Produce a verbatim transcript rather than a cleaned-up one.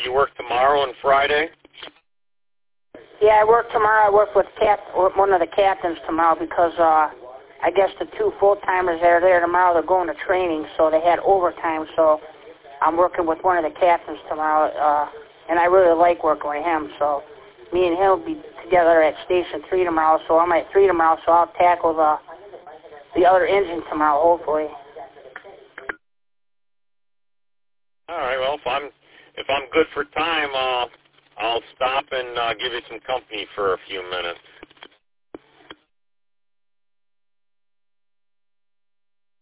you work tomorrow and Friday? Yeah, I work tomorrow. I work with cap with one of the captains tomorrow because uh, I guess the two full-timers that are there tomorrow, they're going to training, so they had overtime. So I'm working with one of the captains tomorrow, uh, and I really like working with him. So me and him will be together at Station three tomorrow. So I'm at three tomorrow, so I'll tackle the the other engine tomorrow, hopefully. All right. Well, if I'm if I'm good for time, uh, I'll stop and uh, give you some company for a few minutes.